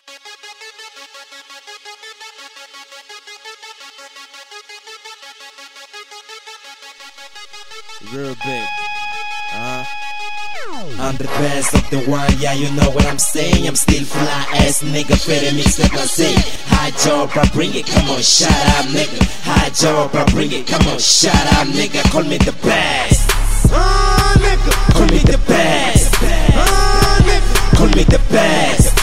Real big. I'm the best of the one, yeah, you know what I'm saying. I'm still fly ass nigga, better mix like I say. High job, I bring it, come on, shut up nigga. High job, I bring it, come on, shut up nigga. Call me the best, nigga. Call me the best, nigga. Call me the best,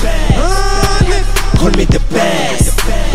nigga. Call me the best,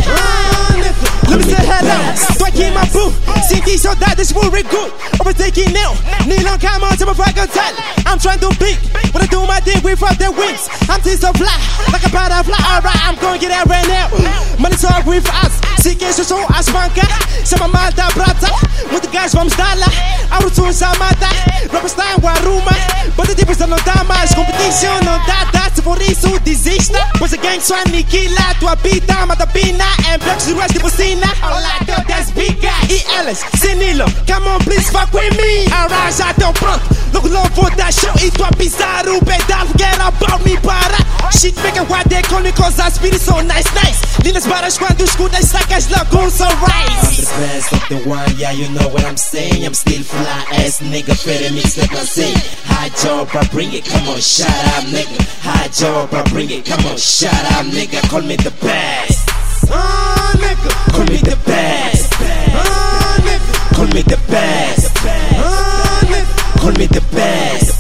nigga. Let me say hello, tô aqui em Mabu. Senti saudades, vou recruit. Overtaking now, need on come on to my fucking tell. I'm trying to peak, but I do my thing without the wings. I'm still so fly, like a butterfly. Alright, I'm gonna get out right now. Money talk with us, se que eu sou as bancas. Chama malta prata, muito gás vamos dar lá. A rotina já mata, roupa está em Guaruma. Bota tipo já não dá mais, competição não dá. Se por isso desista, pois a gang só aniquila. Tua pita, mata pina, and blocks de rest de bocina. Olá, teu desbiga. E elas, senilo, come on please fuck with me. Alright, já tão pronto, logo logo vou dar show. E tua pisar o pedal, forget about me para. Shit, make a white day, call me cause I speed so nice. Lindas baras quando escutas, sacas logo so right. I'm the best of the one, yeah, you know what I'm saying. I'm still fly ass nigga, better mix like I say. High job, I bring it, come on, shut up nigga. High job, I bring it, come on, shut up nigga. Call me the best, nigga. Call me the best, nigga. Call me the best, nigga. Call me the best,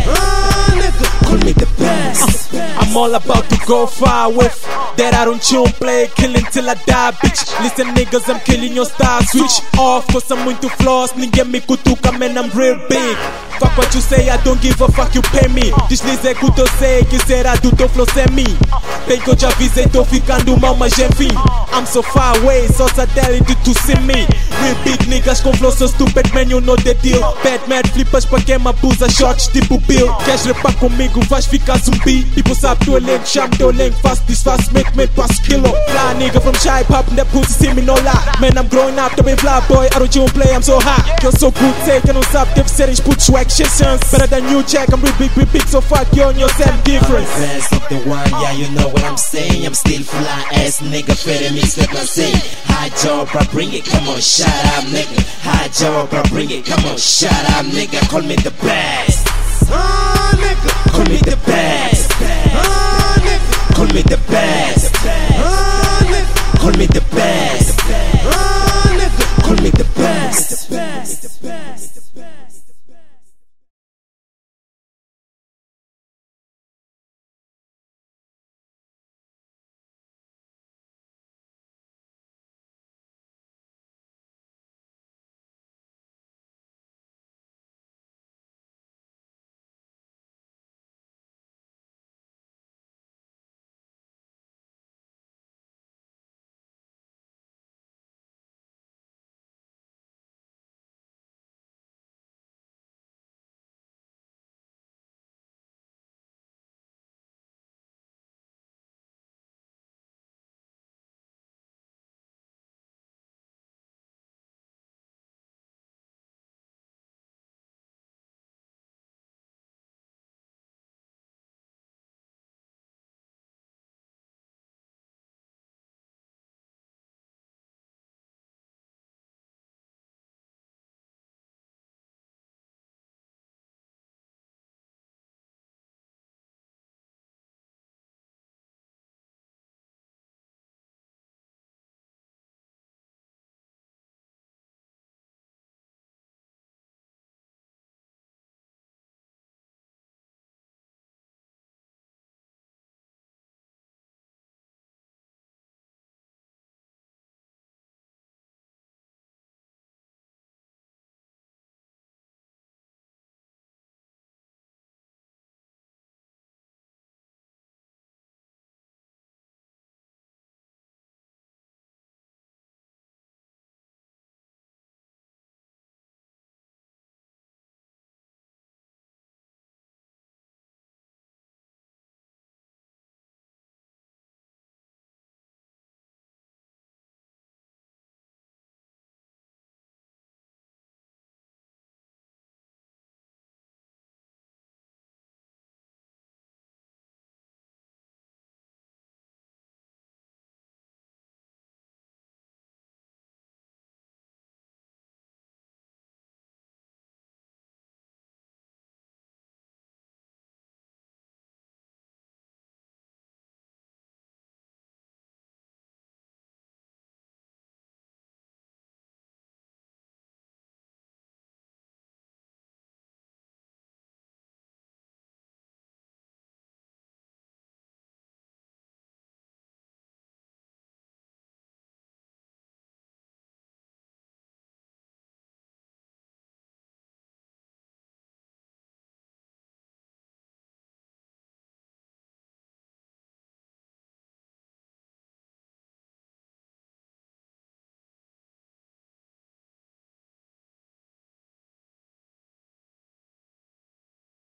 nigga. Call me the best. I'm all about to go far with that. I don't chill play, killing till I die, bitch. Listen niggas, I'm killing your style. Switch off, cause I'm into flaws. Ninguém me cutuca, man, I'm real big. Fuck what you say, I don't give a fuck, you pay me. Deslize que eu sei que será do teu flow sem mim. Bem que eu já avisei, tô ficando mal, mas enfim. I'm so far away, só satélite to see me. Real big niggas com flow so stupid, man, you know the deal. Bad mad flippers pra quem me abusa, shots tipo Bill. Queres repar comigo, vais ficar zumbi. People sabe teu elenco, chama teu elenco. Fast this fast, make pass kilo. Fly nigga from shy pop, that pussy see me no lie. Man, I'm growing up, também fly boy, I don't chill play, I'm so hot. Que eu sou good, sei que não sabe, deve ser exput swag. Better than you, check, I'm real big, so fuck you on your same difference. I'm the best of the one, yeah, you know what I'm saying. I'm still fly ass nigga, better mix like I say. High job, I bring it, come on, shut up nigga. High job, I bring it, come on, shut up nigga. Call me the best, nigga. Call me the best, nigga. Call me the best, nigga. Call me the best.